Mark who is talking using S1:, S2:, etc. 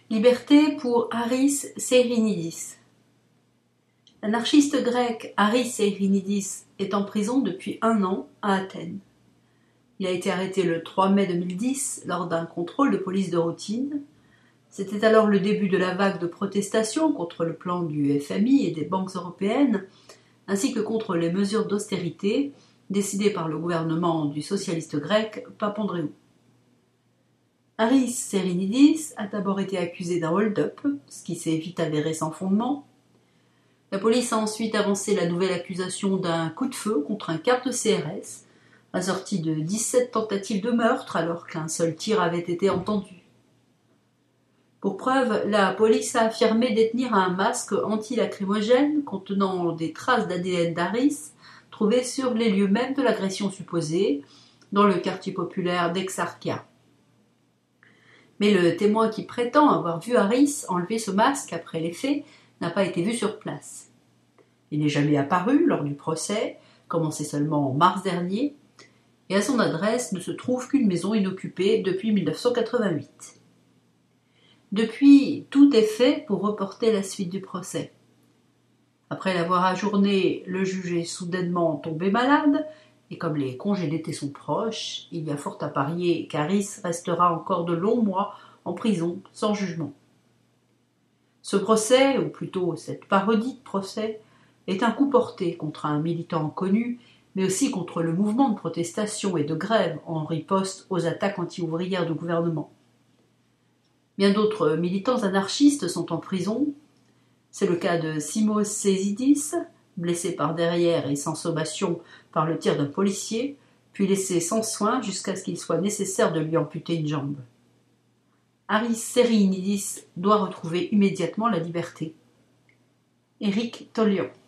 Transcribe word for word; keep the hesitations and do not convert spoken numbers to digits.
S1: Liberté pour Haris Seyrinidis. L'anarchiste grec Haris Seyrinidis est en prison depuis un an à Athènes. Il a été arrêté le trois mai deux mille dix lors d'un contrôle de police de routine. C'était alors le début de la vague de protestations contre le plan du F M I et des banques européennes, ainsi que contre les mesures d'austérité décidées par le gouvernement du socialiste grec Papandréou. Haris Seyrinidis a d'abord été accusé d'un hold-up, ce qui s'est vite avéré sans fondement. La police a ensuite avancé la nouvelle accusation d'un coup de feu contre un car de C R S, assorti de dix-sept tentatives de meurtre alors qu'un seul tir avait été entendu. Pour preuve, la police a affirmé détenir un masque anti-lacrymogène contenant des traces d'A D N d'Haris trouvées sur les lieux mêmes de l'agression supposée, dans le quartier populaire d'Exarchia. Mais le témoin qui prétend avoir vu Haris enlever ce masque après les faits n'a pas été vu sur place. Il n'est jamais apparu lors du procès, commencé seulement en mars dernier, et à son adresse ne se trouve qu'une maison inoccupée depuis mille neuf cent quatre-vingt-huit. Depuis, tout est fait pour reporter la suite du procès. Après l'avoir ajourné, le juge est soudainement tombé malade, et comme les congés d'été sont proches, il y a fort à parier qu'Haris restera encore de longs mois en prison sans jugement. Ce procès, ou plutôt cette parodie de procès, est un coup porté contre un militant connu, mais aussi contre le mouvement de protestation et de grève en riposte aux attaques anti-ouvrières du gouvernement. Bien d'autres militants anarchistes sont en prison. C'est le cas de Simos Sezidis, blessé par derrière et sans sommation par le tir d'un policier, puis laissé sans soin jusqu'à ce qu'il soit nécessaire de lui amputer une jambe. Haris Seyrinidis doit retrouver immédiatement la liberté. Éric Tollian.